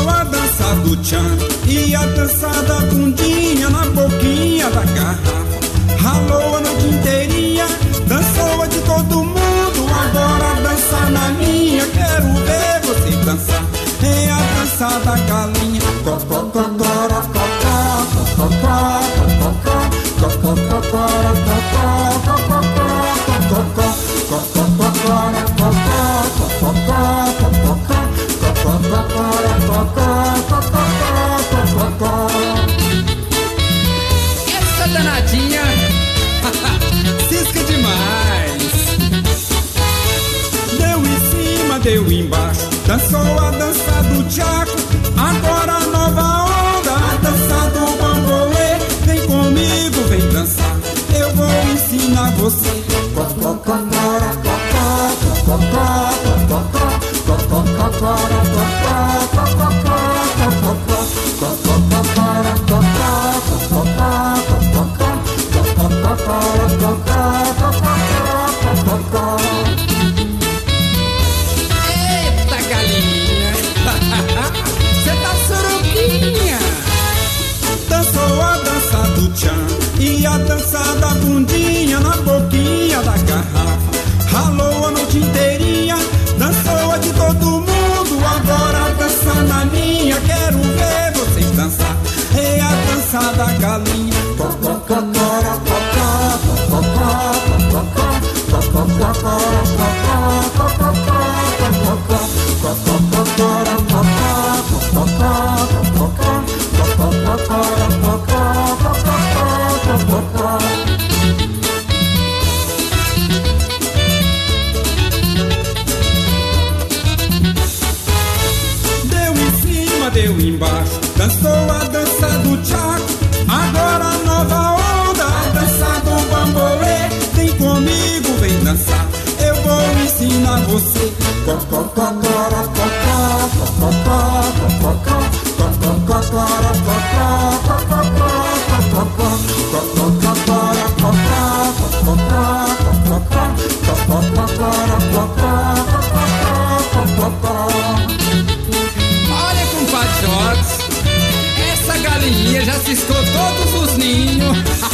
a dança do tchan e a dança da bundinha na boquinha da garrafa. Ralou a noite inteirinha, dançou a de todo mundo. Agora dança na minha, quero ver você dançar. É a dança da galinha. Essa danadinha cisca demais. Deu em cima, deu embaixo, dançou a dança do tchaco. Agora a nova onda, a dança do bambolê. Vem comigo, vem dançar, eu vou ensinar você. Eita galinha, cê tá suruquinha. Dançou a dança do tchan e a dança da bundinha na boquinha da garrafa. Ralou a noite inteirinha, dançou a de todo mundo. Agora dança na minha, quero ver vocês dançar. É a dança da galinha. Deu em cima, deu embaixo, dançou a dança do tchaco. Agora a nova onda, a dança do bambolê. Vem comigo, vem dançar, eu vou ensinar você. Olha, compadre Jorge, essa galinha já ciscou todos os ninhos.